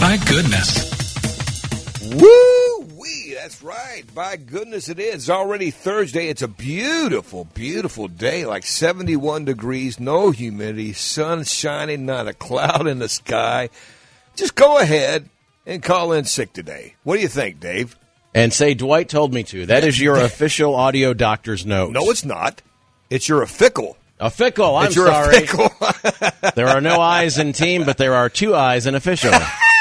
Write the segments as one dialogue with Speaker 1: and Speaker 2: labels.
Speaker 1: My goodness.
Speaker 2: Woo-wee, that's right. By goodness it is. It's already Thursday. It's a beautiful, beautiful day, like 71 degrees, no humidity, sun shining, not a cloud in the sky. Just go ahead and call in sick today. What do you think, Dave?
Speaker 3: And say, Dwight told me to. That is your official audio doctor's note.
Speaker 2: No, it's not. It's your official.
Speaker 3: A fickle, I'm
Speaker 2: It's your
Speaker 3: sorry.
Speaker 2: official.
Speaker 3: There are no I's in team, but there are two I's in official.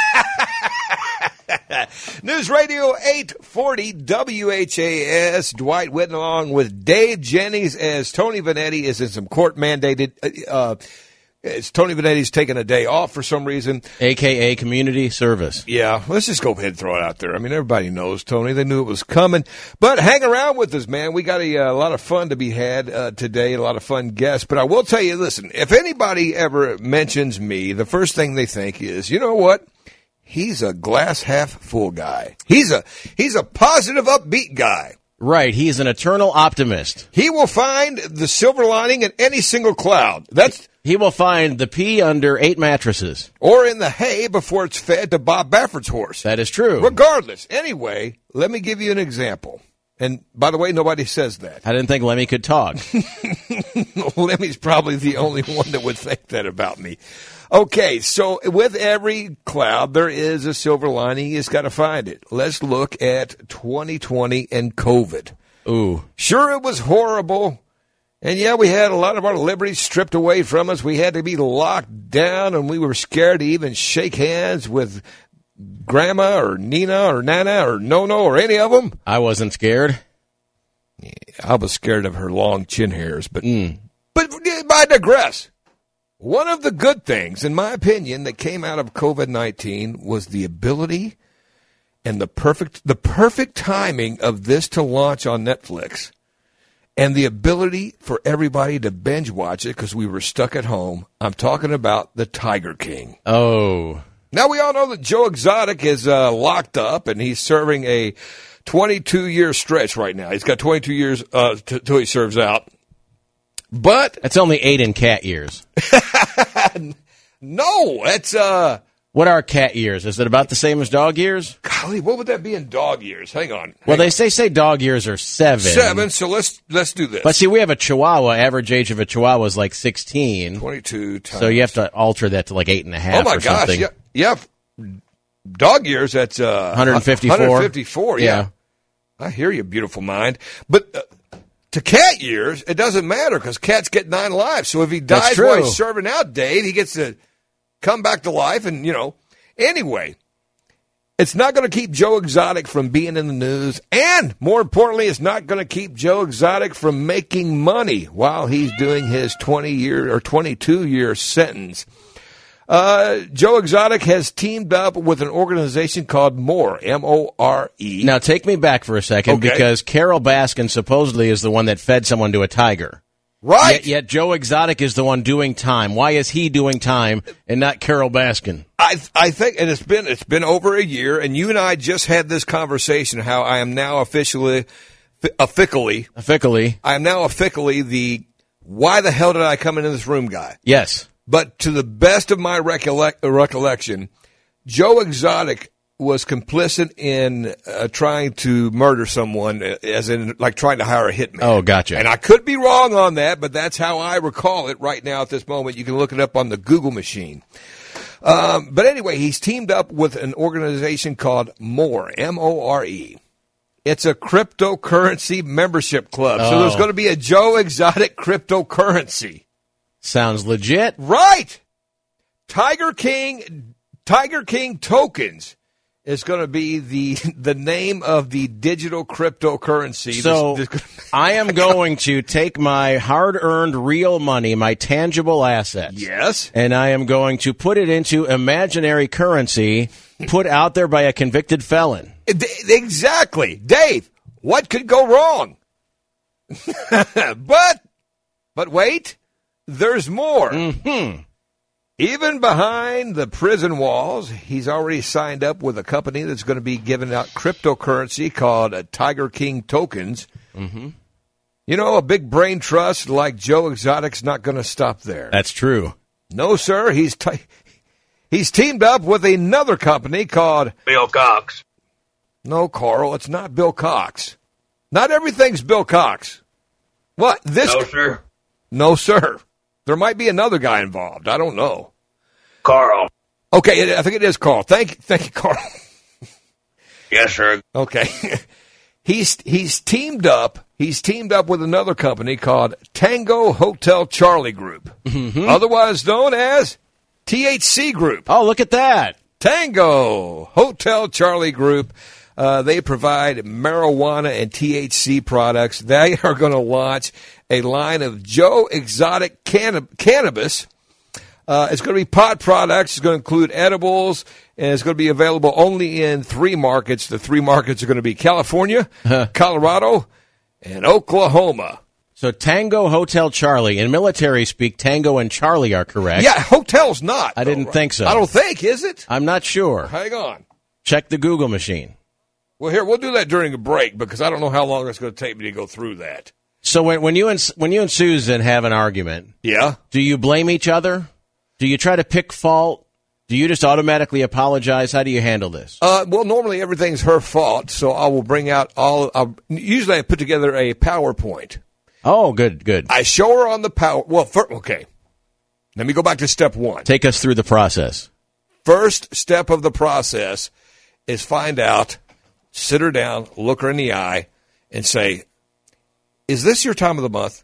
Speaker 2: News Radio 840 WHAS. Dwight Whitten along with Dave Jennings as Tony Vanetti is in some court-mandated Tony Vanetti's taking a day off for some reason.
Speaker 3: A.K.A. community service.
Speaker 2: Yeah, let's just go ahead and throw it out there. I mean, everybody knows Tony. They knew it was coming. But hang around with us, man. We got a lot of fun to be had today, a lot of fun guests. But I will tell you, listen, if anybody ever mentions me, the first thing they think is, you know what? He's a glass half full guy. He's a positive, upbeat guy.
Speaker 3: Right, he's an eternal optimist.
Speaker 2: He will find the silver lining in any single cloud.
Speaker 3: He will find the pea under 8 mattresses.
Speaker 2: Or in the hay before it's fed to Bob Baffert's horse.
Speaker 3: That is true.
Speaker 2: Regardless. Anyway, let me give you an example. And by the way, nobody says that.
Speaker 3: I didn't think Lemmy could talk.
Speaker 2: Lemmy's probably the only one that would think that about me. Okay, so with every cloud, there is a silver lining. You just got to find it. Let's look at 2020 and COVID.
Speaker 3: Ooh.
Speaker 2: Sure, it was horrible. And yeah, we had a lot of our liberties stripped away from us. We had to be locked down, and we were scared to even shake hands with Grandma or Nina or Nana or Nono or any of them.
Speaker 3: I wasn't scared.
Speaker 2: Yeah, I was scared of her long chin hairs, but I digress. One of the good things, in my opinion, that came out of COVID-19 was the ability and the perfect timing of this to launch on Netflix, and the ability for everybody to binge watch it because we were stuck at home. I'm talking about The Tiger King.
Speaker 3: Oh.
Speaker 2: Now, we all know that Joe Exotic is locked up, and he's serving a 22-year stretch right now. He's got 22 years till he serves out. But
Speaker 3: that's only 8 in cat years.
Speaker 2: No, that's
Speaker 3: what are cat years? Is it about the same as dog years?
Speaker 2: Golly, what would that be in dog years? Hang on.
Speaker 3: They say dog years are 7.
Speaker 2: 7, so let's do this.
Speaker 3: But see, we have a Chihuahua. Average age of a Chihuahua is like 16.
Speaker 2: 22 times.
Speaker 3: So you have to alter that to like 8.5.
Speaker 2: Oh my gosh!
Speaker 3: Something.
Speaker 2: Yeah. Dog years. That's
Speaker 3: 154.
Speaker 2: 154. Yeah. I hear you, beautiful mind. But to cat years, it doesn't matter because cats get 9 lives. So if he dies while he's serving out, Dave, he gets to come back to life. And, anyway, it's not going to keep Joe Exotic from being in the news. And more importantly, it's not going to keep Joe Exotic from making money while he's doing his 20-year or 22-year sentence. Joe Exotic has teamed up with an organization called MORE, M-O-R-E.
Speaker 3: Now, take me back for a second, because Carol Baskin supposedly is the one that fed someone to a tiger.
Speaker 2: Right.
Speaker 3: Yet Joe Exotic is the one doing time. Why is he doing time and not Carol Baskin?
Speaker 2: I think, and it's been over a year, and you and I just had this conversation how I am now officially the why the hell did I come into this room guy.
Speaker 3: Yes.
Speaker 2: But to the best of my recollection, Joe Exotic was complicit in trying to murder someone, as in like trying to hire a hitman.
Speaker 3: Oh, gotcha.
Speaker 2: And I could be wrong on that, but that's how I recall it right now at this moment. You can look it up on the Google machine. But anyway, he's teamed up with an organization called MORE, M-O-R-E. It's a cryptocurrency membership club. So there's going to be a Joe Exotic cryptocurrency.
Speaker 3: Sounds legit.
Speaker 2: Right. Tiger King tokens is going to be the name of the digital cryptocurrency.
Speaker 3: So I am going to take my hard-earned real money, my tangible assets.
Speaker 2: Yes.
Speaker 3: And I am going to put it into imaginary currency put out there by a convicted felon.
Speaker 2: Exactly. Dave, what could go wrong? But wait. There's more.
Speaker 3: Mm-hmm.
Speaker 2: Even behind the prison walls, he's already signed up with a company that's going to be giving out cryptocurrency called Tiger King tokens.
Speaker 3: Mm-hmm.
Speaker 2: A big brain trust like Joe Exotic's not going to stop there.
Speaker 3: That's true.
Speaker 2: No, sir. He's teamed up with another company called
Speaker 1: Bill Cox.
Speaker 2: No, Carl, it's not Bill Cox. Not everything's Bill Cox. What?
Speaker 1: No, sir.
Speaker 2: No, sir. There might be another guy involved. I don't know.
Speaker 1: Carl.
Speaker 2: Okay, I think it is Carl. Thank you, Carl.
Speaker 1: Yes, sir.
Speaker 2: Okay. He's teamed up. He's teamed up with another company called Tango Hotel Charlie Group, otherwise known as THC Group.
Speaker 3: Oh, look at that.
Speaker 2: Tango Hotel Charlie Group. They provide marijuana and THC products. They are going to launch a line of Joe Exotic cannabis. It's going to be pot products. It's going to include edibles, and it's going to be available only in 3 markets. The 3 markets are going to be California, Colorado, and Oklahoma.
Speaker 3: So Tango Hotel Charlie. In military speak, Tango and Charlie are correct.
Speaker 2: Yeah, hotel's not.
Speaker 3: I didn't think so.
Speaker 2: I don't think, is it?
Speaker 3: I'm not sure.
Speaker 2: Hang on.
Speaker 3: Check the Google machine.
Speaker 2: Well, here, we'll do that during a break because I don't know how long it's going to take me to go through that.
Speaker 3: So when you and Susan have an argument,
Speaker 2: yeah,
Speaker 3: do you blame each other? Do you try to pick fault? Do you just automatically apologize? How do you handle this?
Speaker 2: Well, normally everything's her fault, so I will bring out usually I put together a PowerPoint.
Speaker 3: Oh, good.
Speaker 2: I show her on the okay. Let me go back to step 1.
Speaker 3: Take us through the process.
Speaker 2: First step of the process is find out, sit her down, look her in the eye, and say, is this your time of the month?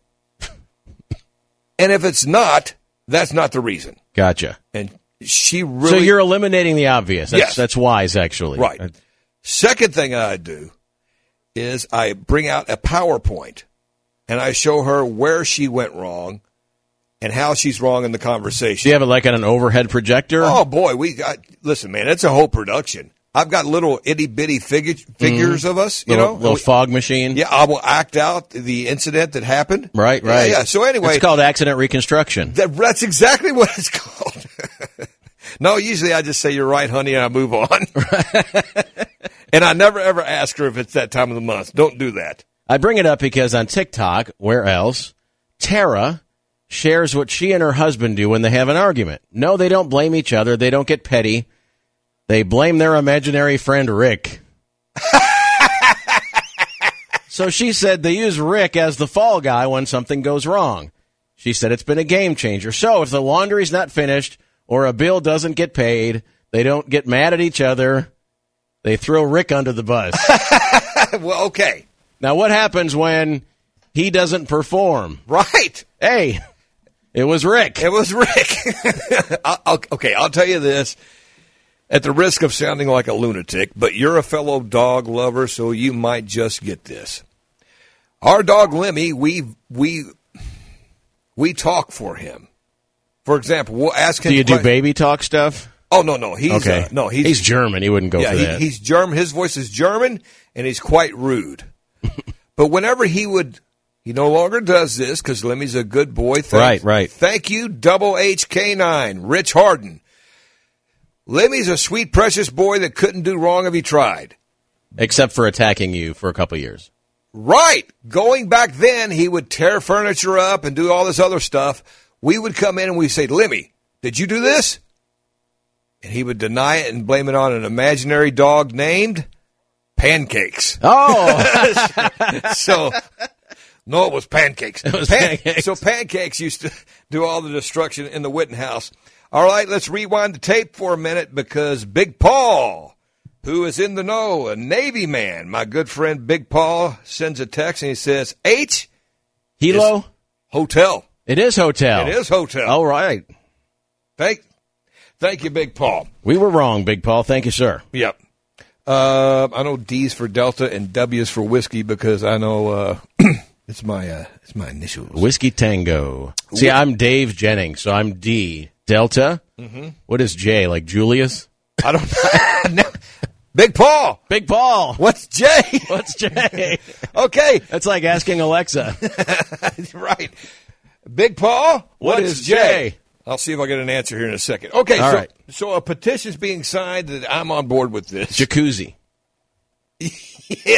Speaker 2: And if it's not, that's not the reason.
Speaker 3: Gotcha.
Speaker 2: And she really...
Speaker 3: So you're eliminating the obvious.
Speaker 2: Yes.
Speaker 3: That's wise, actually.
Speaker 2: Right. Second thing I do is I bring out a PowerPoint, and I show her where she went wrong and how she's wrong in the conversation.
Speaker 3: Do you have it like on an overhead projector?
Speaker 2: Oh, boy. Listen, man, it's a whole production. I've got little itty-bitty figures of us,
Speaker 3: Little fog machine.
Speaker 2: Yeah, I will act out the incident that happened.
Speaker 3: Right.
Speaker 2: Yeah. So anyway.
Speaker 3: It's called accident reconstruction.
Speaker 2: That's exactly what it's called. No, usually I just say, you're right, honey, and I move on. And I never, ever ask her if it's that time of the month. Don't do that.
Speaker 3: I bring it up because on TikTok, where else, Tara shares what she and her husband do when they have an argument. No, they don't blame each other. They don't get petty. They blame their imaginary friend Rick. So she said they use Rick as the fall guy when something goes wrong. She said it's been a game changer. So if the laundry's not finished or a bill doesn't get paid, they don't get mad at each other. They throw Rick under the bus.
Speaker 2: Well, okay.
Speaker 3: Now, what happens when he doesn't perform?
Speaker 2: Right.
Speaker 3: Hey, it was Rick.
Speaker 2: It was Rick. I'll tell you this. At the risk of sounding like a lunatic, but you're a fellow dog lover, so you might just get this. Our dog Lemmy, we talk for him. For example, we'll ask him.
Speaker 3: Do you do baby talk stuff?
Speaker 2: Oh no, he's
Speaker 3: okay. He's German. He wouldn't go for that.
Speaker 2: He's German. His voice is German, and he's quite rude. But whenever he no longer does this because Lemmy's a good boy.
Speaker 3: Right.
Speaker 2: Thank you, Double HK9, Rich Harden. Lemmy's a sweet, precious boy that couldn't do wrong if he tried.
Speaker 3: Except for attacking you for a couple years.
Speaker 2: Right. Going back then, he would tear furniture up and do all this other stuff. We would come in and we'd say, Lemmy, did you do this? And he would deny it and blame it on an imaginary dog named Pancakes.
Speaker 3: Oh.
Speaker 2: So, no, it was Pancakes.
Speaker 3: Pancakes.
Speaker 2: So Pancakes used to do all the destruction in the Witten house. All right, let's rewind the tape for a minute because Big Paul, who is in the know, a Navy man, my good friend Big Paul, sends a text and he says, H?
Speaker 3: Hilo?
Speaker 2: Hotel.
Speaker 3: It is hotel.
Speaker 2: It is hotel.
Speaker 3: All right.
Speaker 2: Thank you, Big Paul.
Speaker 3: We were wrong, Big Paul. Thank you, sir.
Speaker 2: Yep. I know D's for Delta and W's for whiskey because I know it's my initials.
Speaker 3: Whiskey Tango. See, I'm Dave Jennings, so I'm D. Delta? Mm-hmm. What is J, like Julius?
Speaker 2: I don't know. Big Paul.
Speaker 3: Big Paul.
Speaker 2: What's J?
Speaker 3: What's J?
Speaker 2: Okay.
Speaker 3: That's like asking Alexa.
Speaker 2: Right. Big Paul,
Speaker 3: what is J?
Speaker 2: I'll see if I get an answer here in a second. Okay,
Speaker 3: all right.
Speaker 2: So a petition's being signed that I'm on board with this.
Speaker 3: Jacuzzi.
Speaker 2: Yeah.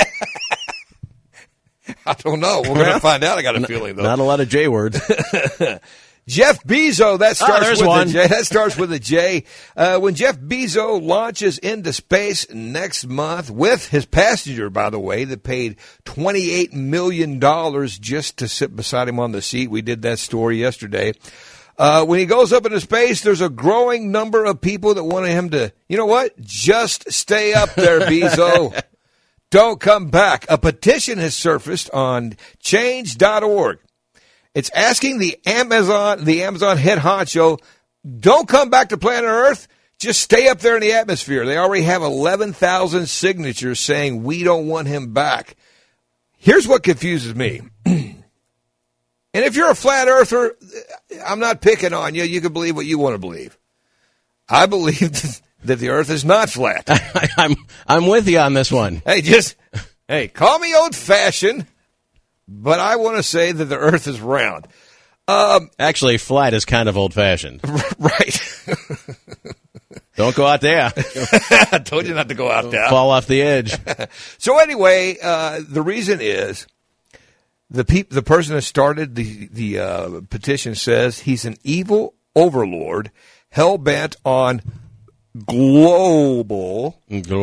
Speaker 2: I don't know. We're going to find out. I got a feeling, though.
Speaker 3: Not a lot of J words.
Speaker 2: Jeff Bezos, that starts with
Speaker 3: one.
Speaker 2: a J. That starts with a J. When Jeff Bezos launches into space next month with his passenger, by the way, that paid $28 million just to sit beside him on the seat. We did that story yesterday. When he goes up into space, there's a growing number of people that want him to, you know what? Just stay up there, Bezos. Don't come back. A petition has surfaced on change.org. It's asking the Amazon head honcho, don't come back to planet Earth. Just stay up there in the atmosphere. They already have 11,000 signatures saying we don't want him back. Here's what confuses me. And if you're a flat earther, I'm not picking on you. You can believe what you want to believe. I believe that the earth is not flat.
Speaker 3: I'm with you on this one.
Speaker 2: Hey, call me old-fashioned. But I want to say that the earth is round.
Speaker 3: Actually, flat is kind of old-fashioned.
Speaker 2: Right.
Speaker 3: Don't go out there.
Speaker 2: I told you not to go out there.
Speaker 3: Fall off the edge.
Speaker 2: So anyway, the reason is the person that started the petition says he's an evil overlord hell-bent on global.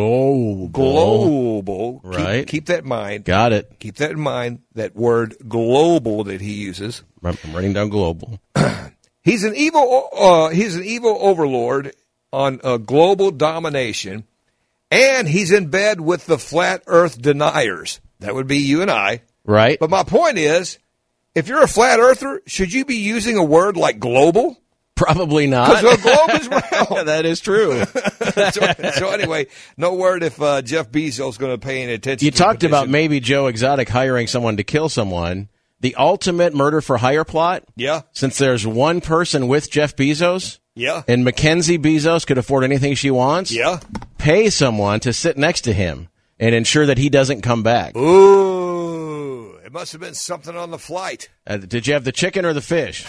Speaker 2: Right. Keep that in mind.
Speaker 3: Got it.
Speaker 2: Keep that in mind, that word global that he uses.
Speaker 3: I'm writing down global.
Speaker 2: He's an evil overlord on global domination, and he's in bed with the flat earth deniers. That would be you and I.
Speaker 3: Right.
Speaker 2: But my point is, if you're a flat earther, should you be using a word like global?
Speaker 3: Probably not.
Speaker 2: Because the globe is round.
Speaker 3: That is true.
Speaker 2: so anyway, no word if Jeff Bezos is going to pay any attention.
Speaker 3: You talked about maybe Joe Exotic hiring someone to kill someone. The ultimate murder for hire plot.
Speaker 2: Yeah.
Speaker 3: Since there's one person with Jeff Bezos.
Speaker 2: Yeah.
Speaker 3: And Mackenzie Bezos could afford anything she wants.
Speaker 2: Yeah.
Speaker 3: Pay someone to sit next to him and ensure that he doesn't come back.
Speaker 2: Ooh. It must have been something on the flight.
Speaker 3: Did you have the chicken or the fish?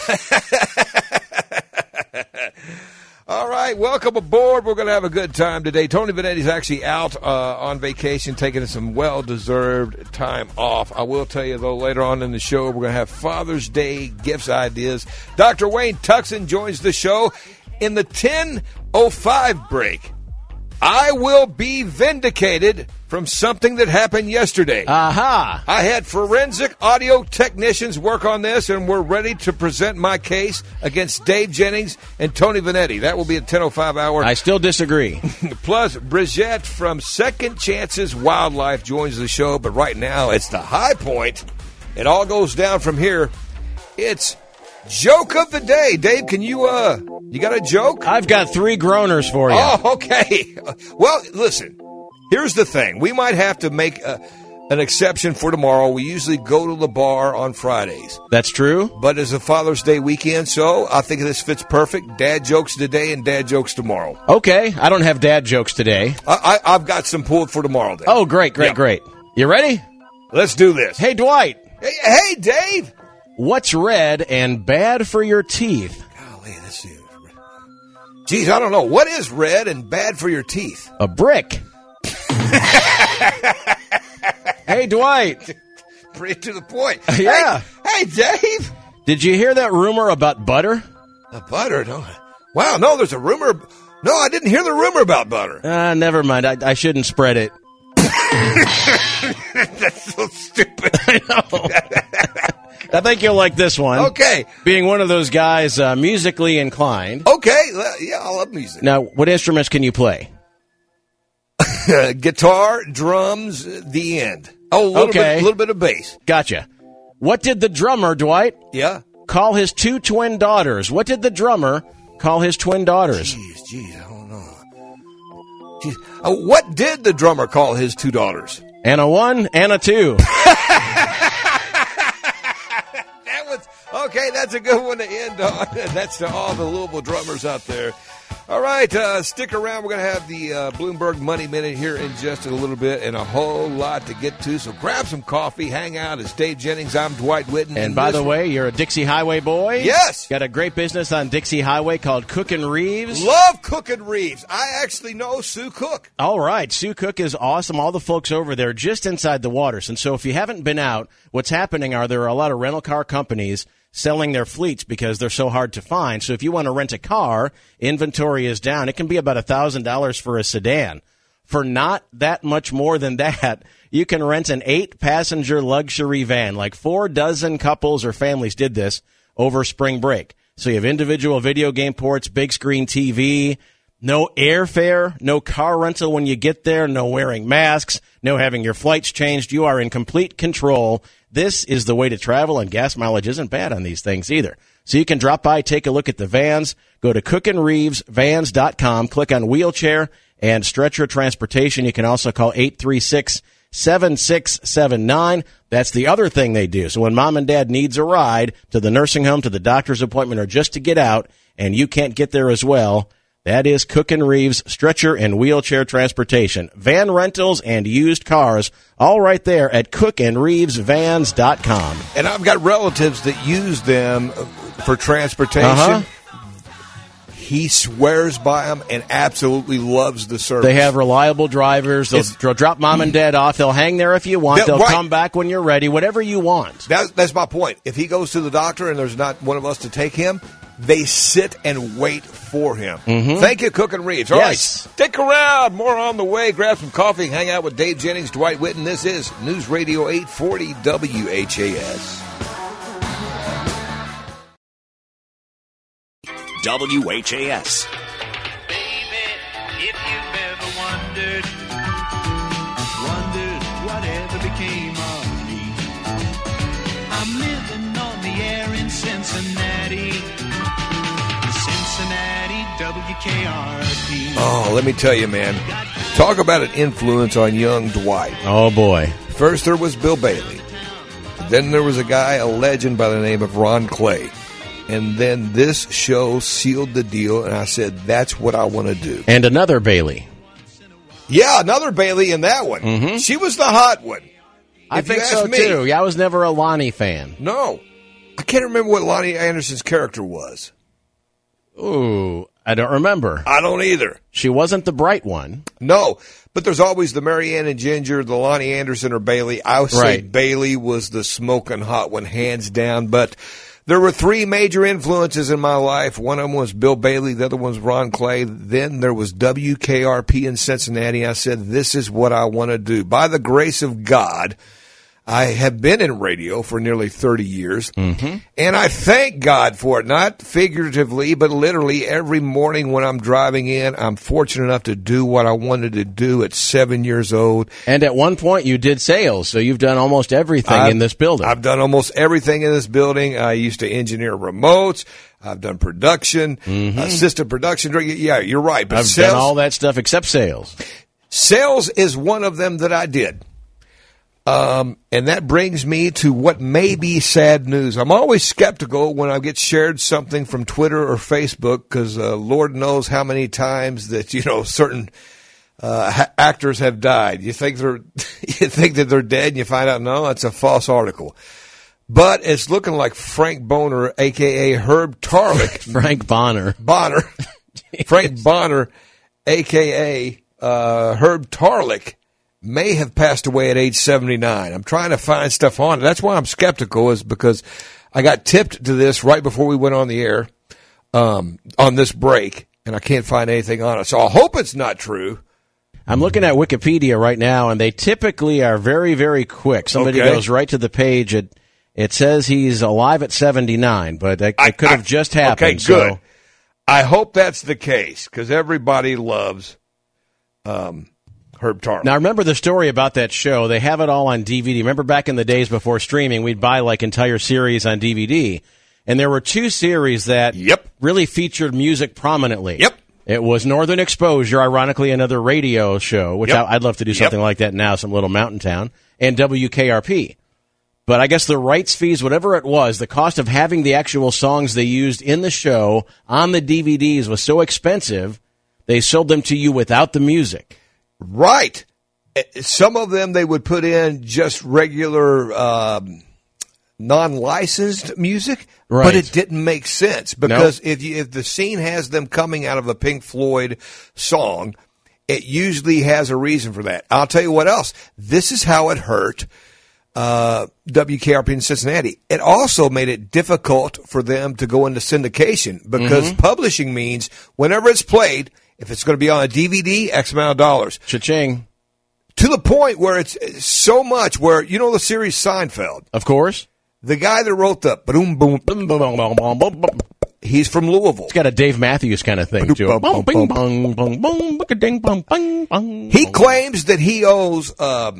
Speaker 2: All right, welcome aboard. We're going to have a good time today. Tony Vanetti's actually out on vacation, taking some well-deserved time off. I will tell you, though, later on in the show, we're going to have Father's Day gifts ideas. Dr. Wayne Tuckson joins the show in the 10:05 break. I will be vindicated from something that happened yesterday.
Speaker 3: Aha!
Speaker 2: I had forensic audio technicians work on this, and we're ready to present my case against Dave Jennings and Tony Vanetti. That will be at 10:05 hour.
Speaker 3: I still disagree.
Speaker 2: Plus, Bridgette from Second Chances Wildlife joins the show, but right now it's the high point. It all goes down from here. It's Joke of the Day. Dave, can you got a joke?
Speaker 3: I've got 3 groaners for you.
Speaker 2: Oh, okay. Well, listen, here's the thing. We might have to make an exception for tomorrow. We usually go to the bar on Fridays.
Speaker 3: That's true.
Speaker 2: But it's a Father's Day weekend, so I think this fits perfect. Dad jokes today and dad jokes tomorrow.
Speaker 3: Okay. I don't have dad jokes today.
Speaker 2: I've got some pulled for tomorrow then.
Speaker 3: Oh, great. You ready?
Speaker 2: Let's do this.
Speaker 3: Hey, Dwight.
Speaker 2: Hey, Dave.
Speaker 3: What's red and bad for your teeth?
Speaker 2: Golly, let's see. Geez, I don't know. What is red and bad for your teeth?
Speaker 3: A brick. Hey, Dwight.
Speaker 2: Pretty to the point.
Speaker 3: Yeah.
Speaker 2: Hey, Dave.
Speaker 3: Did you hear that rumor about butter?
Speaker 2: Butter? No. Wow, no, there's a rumor. No, I didn't hear the rumor about butter.
Speaker 3: Never mind. I shouldn't spread it.
Speaker 2: That's so stupid.
Speaker 3: I know. I think you'll like this one.
Speaker 2: Okay.
Speaker 3: Being one of those guys musically inclined.
Speaker 2: Okay. Yeah, I love music.
Speaker 3: Now, what instruments can you play?
Speaker 2: Guitar, drums, the end. Oh, a little bit of bass.
Speaker 3: Gotcha. What did the drummer, Dwight, call his 2 twin daughters? What did the drummer call his twin daughters?
Speaker 2: Jeez, I don't know. Jeez. What did the drummer call his 2 daughters?
Speaker 3: And a 1 and a 2.
Speaker 2: Okay, that's a good one to end on. That's to all the Louisville drummers out there. All right, stick around. We're going to have the Bloomberg Money Minute here in just a little bit and a whole lot to get to. So grab some coffee, hang out. It's Dave Jennings. I'm Dwight Whitten.
Speaker 3: And by the way, you're a Dixie Highway boy?
Speaker 2: Yes.
Speaker 3: Got a great business on Dixie Highway called Cookin' Reeves.
Speaker 2: Love Cookin' Reeves. I actually know Sue Cook.
Speaker 3: All right. Sue Cook is awesome. All the folks over there just inside the waters. And so if you haven't been out, what's happening are there are a lot of rental car companies selling their fleets because they're so hard to find. So if you want to rent a car, inventory is down. It can be about $1,000 for a sedan. For not that much more than that, you can rent an 8-passenger luxury van. Like 4 dozen couples or families did this over spring break. So you have individual video game ports, big screen TV, no airfare, no car rental when you get there, no wearing masks, no having your flights changed. You are in complete control. This is the way to travel, and gas mileage isn't bad on these things either. So you can drop by, take a look at the vans, go to cookandreevesvans.com, click on wheelchair and stretcher transportation. You can also call 836-7679. That's the other thing they do. So when mom and dad needs a ride to the nursing home, to the doctor's appointment, or just to get out, and you can't get there as well, that is Cook and Reeves Stretcher and Wheelchair Transportation. Van rentals and used cars, all right there at cookandreevesvans.com.
Speaker 2: And I've got relatives that use them for transportation.
Speaker 3: Uh-huh.
Speaker 2: He swears by them and absolutely loves the service.
Speaker 3: They have reliable drivers. They'll drop mom and dad off. They'll hang there if you want. They'll come back when you're ready, whatever you want.
Speaker 2: That's my point. If he goes to the doctor and there's not one of us to take him, they sit and wait for him.
Speaker 3: Mm-hmm.
Speaker 2: Thank you, Cook and Reeves. All right, stick around. More on the way. Grab some coffee. Hang out with Dave Jennings, Dwight Whitten. This is News Radio 840 WHAS.
Speaker 4: WHAS.
Speaker 5: Baby, if you've ever wondered whatever became of me. I'm living on the air in Cincinnati, WKRP.
Speaker 2: Oh, let me tell you, man. Talk about an influence on young Dwight.
Speaker 3: Oh, boy.
Speaker 2: First there was Bill Bailey. Then there was a guy, a legend by the name of Ron Clay. And then this show sealed the deal, and I said, that's what I want to do.
Speaker 3: And another Bailey.
Speaker 2: Yeah, another Bailey in that one.
Speaker 3: Mm-hmm.
Speaker 2: She was the hot one.
Speaker 3: I think so, too. Yeah, I was never a Lonnie fan.
Speaker 2: No. I can't remember what Lonnie Anderson's character was.
Speaker 3: Ooh, I don't remember.
Speaker 2: I don't either.
Speaker 3: She wasn't the bright one.
Speaker 2: No, but there's always the Marianne and Ginger, the Lonnie Anderson or Bailey. I would say Bailey was the smoking hot one, hands down, but there were 3 major influences in my life. One of them was Bill Bailey. The other one was Ron Clay. Then there was WKRP in Cincinnati. I said, this is what I want to do. By the grace of God, I have been in radio for nearly 30 years, and I thank God for it, not figuratively, but literally every morning when I'm driving in, I'm fortunate enough to do what I wanted to do at 7 years old.
Speaker 3: And at one point, you did sales, so you've done almost everything in this building.
Speaker 2: I've done almost everything in this building. I used to engineer remotes. I've done production, assistant production. Yeah, you're right. But
Speaker 3: I've done all that stuff except sales.
Speaker 2: Sales is one of them that I did. And that brings me to what may be sad news. I'm always skeptical when I get shared something from Twitter or Facebook because Lord knows how many times that, certain actors have died. You think that they're dead and you find out, no, it's a false article. But it's looking like Frank Bonner, a.k.a. Herb Tarlick.
Speaker 3: Frank Bonner.
Speaker 2: Frank Bonner, a.k.a. Herb Tarlick, may have passed away at age 79. I'm trying to find stuff on it. That's why I'm skeptical, is because I got tipped to this right before we went on the air on this break, and I can't find anything on it. So I hope it's not true.
Speaker 3: I'm looking at Wikipedia right now, and they typically are very, very quick. Somebody goes right to the page. It says he's alive at 79, but it could have just happened.
Speaker 2: Okay, good. So I hope that's the case, because everybody loves Herb Tarlick.
Speaker 3: Now, remember the story about that show. They have it all on DVD. Remember back in the days before streaming, we'd buy entire series on DVD. And there were 2 series that really featured music prominently. It was Northern Exposure, ironically another radio show, which I'd love to do something like that now, some little mountain town, and WKRP. But I guess the rights fees, whatever it was, the cost of having the actual songs they used in the show on the DVDs was so expensive, they sold them to you without the music.
Speaker 2: Right. Some of them they would put in just regular non-licensed music, but it didn't make sense because if the scene has them coming out of a Pink Floyd song, it usually has a reason for that. I'll tell you what else. This is how it hurt WKRP in Cincinnati. It also made it difficult for them to go into syndication because publishing means whenever it's played, if it's going to be on a DVD, X amount of dollars.
Speaker 3: Cha-ching.
Speaker 2: To the point where it's so much where, you know the series Seinfeld?
Speaker 3: Of course.
Speaker 2: The guy that wrote the boom boom,
Speaker 3: Boom, boom, boom, boom, boom, boom, boom.
Speaker 2: he's from Louisville.
Speaker 3: It's got a Dave Matthews kind of thing to it. Boom, bing, bong, bong, bong, bing, bong, bong, bong.
Speaker 2: He claims that he owes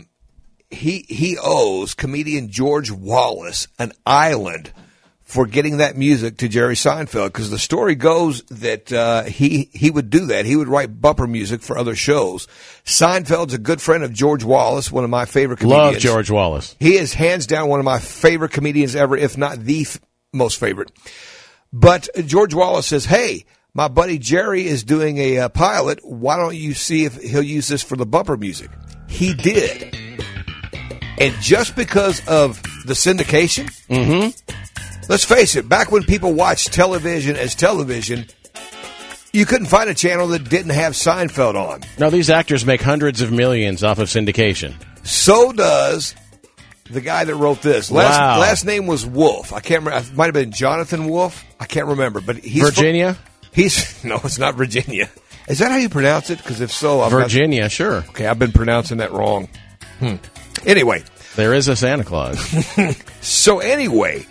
Speaker 2: he owes comedian George Wallace an island for getting that music to Jerry Seinfeld, because the story goes that he would do that. He would write bumper music for other shows. Seinfeld's a good friend of George Wallace, one of my favorite comedians.
Speaker 3: Love George Wallace.
Speaker 2: He is hands down one of my favorite comedians ever, if not the most favorite. But George Wallace says, hey, my buddy Jerry is doing a pilot. Why don't you see if he'll use this for the bumper music? He did. And just because of the syndication, let's face it, back when people watched television as television, you couldn't find a channel that didn't have Seinfeld on.
Speaker 3: No, these actors make hundreds of millions off of syndication.
Speaker 2: So does the guy that wrote this.
Speaker 3: Wow.
Speaker 2: Last name was Wolf. I can't remember. It might have been Jonathan Wolf. I can't remember. But he's
Speaker 3: Virginia?
Speaker 2: No, it's not Virginia. Is that how you pronounce it? Because if so,
Speaker 3: Virginia, sure.
Speaker 2: Okay, I've been pronouncing that wrong. Anyway.
Speaker 3: There is a Santa Claus.
Speaker 2: So anyway,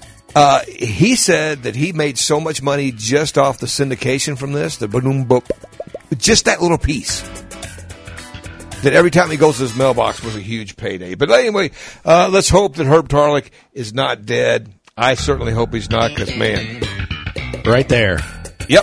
Speaker 2: he said that he made so much money just off the syndication from this, the boom boom, just that little piece, that every time he goes to his mailbox was a huge payday. But anyway, let's hope that Herb Tarlick is not dead. I certainly hope he's not, because, man.
Speaker 3: Right there.
Speaker 2: Yep.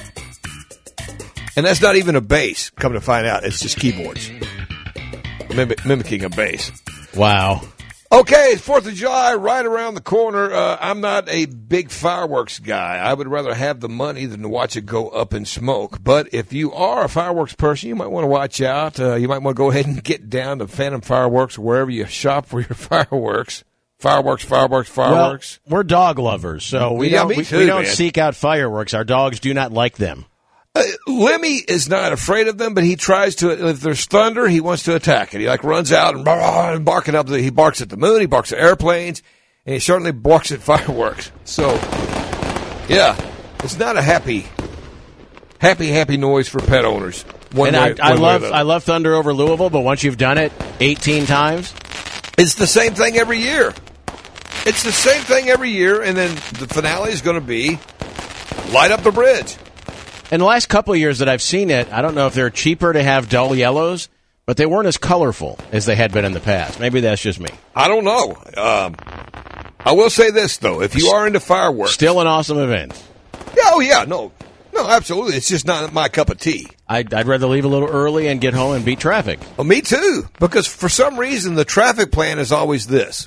Speaker 2: And that's not even a bass, come to find out. It's just keyboards. Mimicking a bass.
Speaker 3: Wow.
Speaker 2: Okay, it's 4th of July right around the corner. I'm not a big fireworks guy. I would rather have the money than to watch it go up in smoke. But if you are a fireworks person, you might want to watch out. You might want to go ahead and get down to Phantom Fireworks or wherever you shop for your fireworks. Fireworks.
Speaker 3: Well, we're dog lovers, so we don't seek out fireworks. Our dogs do not like them.
Speaker 2: Lemmy is not afraid of them, but he tries to. If there's thunder, he wants to attack it. He runs out and barking up. He barks at the moon. He barks at airplanes, and he certainly barks at fireworks. So, yeah, it's not a happy noise for pet owners.
Speaker 3: I love thunder over Louisville, but once you've done it 18 times,
Speaker 2: it's the same thing every year. It's the same thing every year, and then the finale is going to be light up the bridge.
Speaker 3: In the last couple of years that I've seen it, I don't know if they're cheaper to have dull yellows, but they weren't as colorful as they had been in the past. Maybe that's just me.
Speaker 2: I don't know. I will say this, though. If you are into fireworks...
Speaker 3: Still an awesome event.
Speaker 2: Oh, yeah. No, absolutely. It's just not my cup of tea.
Speaker 3: I'd rather leave a little early and get home and beat traffic.
Speaker 2: Well, me too. Because for some reason, the traffic plan is always this.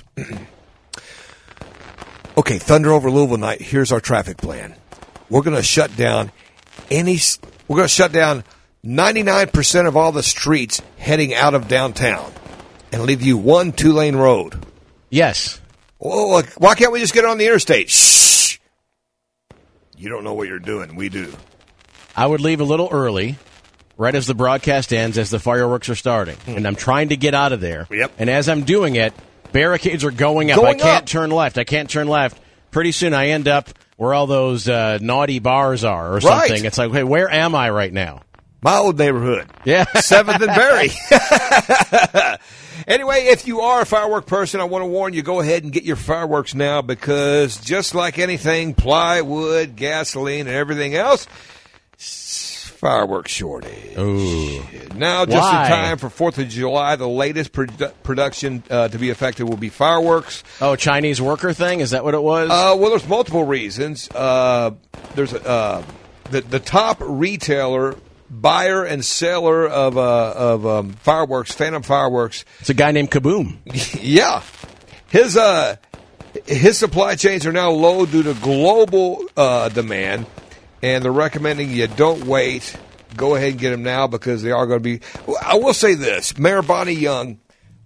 Speaker 2: Okay, Thunder over Louisville night. Here's our traffic plan. We're going to shut down... We're going to shut down 99% of all the streets heading out of downtown and leave you one 2-lane road.
Speaker 3: Yes.
Speaker 2: Well, why can't we just get on the interstate? Shh. You don't know what you're doing. We do.
Speaker 3: I would leave a little early, right as the broadcast ends, as the fireworks are starting. And I'm trying to get out of there.
Speaker 2: Yep.
Speaker 3: And as I'm doing it, barricades are going up. I can't turn left. Pretty soon I end up where all those naughty bars are or something.
Speaker 2: Right.
Speaker 3: It's like, hey, where am I right now?
Speaker 2: My old neighborhood.
Speaker 3: Yeah.
Speaker 2: 7th and Berry. Anyway, if you are a firework person, I want to warn you, go ahead and get your fireworks now, because just like anything, plywood, gasoline, and everything else, fireworks shortage.
Speaker 3: Ooh.
Speaker 2: Now, just in time for 4th of July, the latest production to be affected will be fireworks.
Speaker 3: Oh, Chinese worker thing? Is that what it was?
Speaker 2: Well, there's multiple reasons. There's the top retailer, buyer and seller of fireworks, Phantom Fireworks.
Speaker 3: It's a guy named Kaboom.
Speaker 2: Yeah. His supply chains are now low due to global demand. And they're recommending you don't wait. Go ahead and get them now, because they are going to be. I will say this: Mayor Bonnie Young,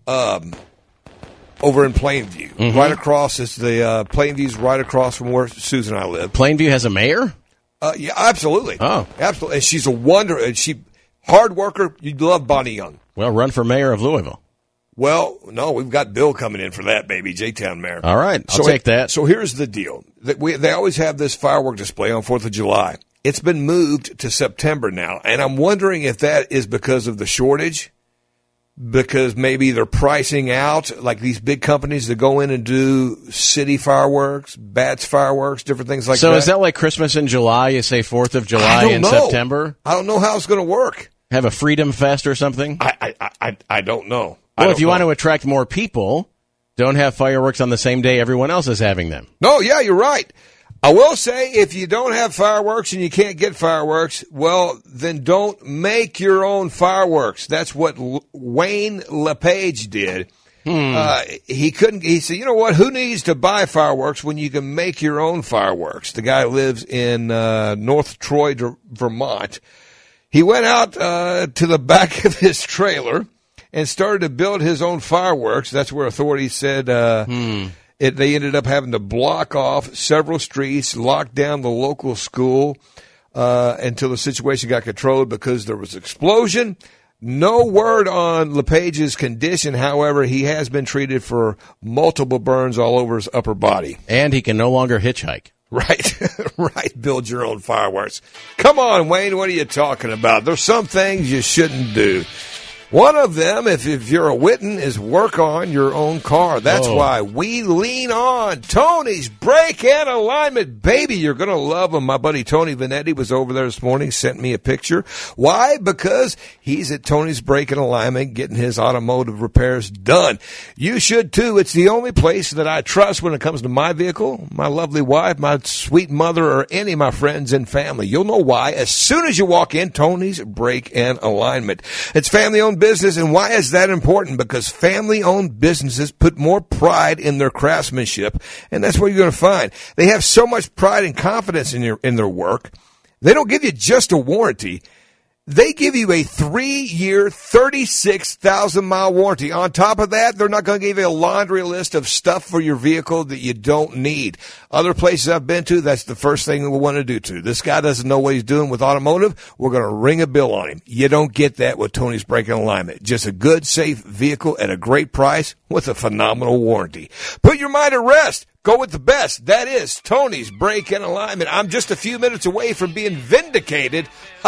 Speaker 2: over in Plainview, right across is the Plainview's right across from where Susan and I live.
Speaker 3: Plainview has a mayor?
Speaker 2: Yeah, absolutely.
Speaker 3: Oh,
Speaker 2: absolutely. And she's a wonder. And hard worker. You'd love Bonnie Young.
Speaker 3: Well, run for mayor of Louisville.
Speaker 2: Well, no, we've got Bill coming in for that, baby, J-Town Mayor.
Speaker 3: All right, I'll take that.
Speaker 2: So here's the deal. They always have this firework display on 4th of July. It's been moved to September now, and I'm wondering if that is because of the shortage, because maybe they're pricing out, like these big companies that go in and do city fireworks, Bats fireworks, different things like that.
Speaker 3: So is that like Christmas in July? You say 4th of July in September?
Speaker 2: I don't know how it's going to work.
Speaker 3: Have a Freedom Fest or something?
Speaker 2: I don't know.
Speaker 3: Well, if you want to attract more people, don't have fireworks on the same day everyone else is having them.
Speaker 2: No, yeah, you're right. I will say, if you don't have fireworks and you can't get fireworks, well, then don't make your own fireworks. That's what Wayne LePage did. He said, you know what? Who needs to buy fireworks when you can make your own fireworks? The guy lives in North Troy, Vermont. He went out to the back of his trailer and started to build his own fireworks. That's where authorities said they ended up having to block off several streets, lock down the local school until the situation got controlled because there was an explosion. No word on LePage's condition. However, he has been treated for multiple burns all over his upper body.
Speaker 3: And he can no longer hitchhike.
Speaker 2: Right, right. Build your own fireworks. Come on, Wayne, what are you talking about? There's some things you shouldn't do. One of them, if you're a Witten, is work on your own car. That's why we lean on Tony's Brake and Alignment. Baby, you're going to love him. My buddy Tony Vanetti was over there this morning, sent me a picture. Why? Because he's at Tony's Brake and Alignment getting his automotive repairs done. You should, too. It's the only place that I trust when it comes to my vehicle, my lovely wife, my sweet mother, or any of my friends and family. You'll know why as soon as you walk in. Tony's Brake and Alignment. It's family-owned business, and why is that important? Because family-owned businesses put more pride in their craftsmanship, and that's what you're going to find. They have so much pride and confidence in their work. They don't give you just a warranty. They give you a 3-year, 36,000-mile warranty. On top of that, they're not going to give you a laundry list of stuff for your vehicle that you don't need. Other places I've been to, that's the first thing we want to do to. This guy doesn't know what he's doing with automotive. We're going to ring a bill on him. You don't get that with Tony's Brake and Alignment. Just a good, safe vehicle at a great price with a phenomenal warranty. Put your mind at rest. Go with the best. That is Tony's Brake and Alignment. I'm just a few minutes away from being vindicated.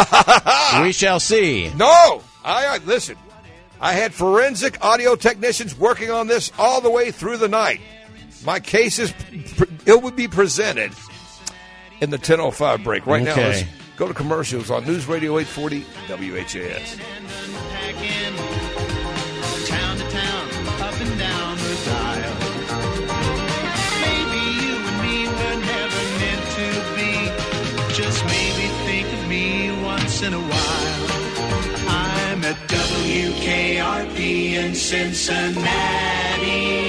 Speaker 3: We shall see.
Speaker 2: No. Listen, I had forensic audio technicians working on this all the way through the night. My case it would be presented in the 10:05 break. Right now, let's go to commercials on News Radio 840 WHAS.
Speaker 5: Town to town, up and down the dial. Just maybe think of me once in a while. I'm at WKRP in Cincinnati.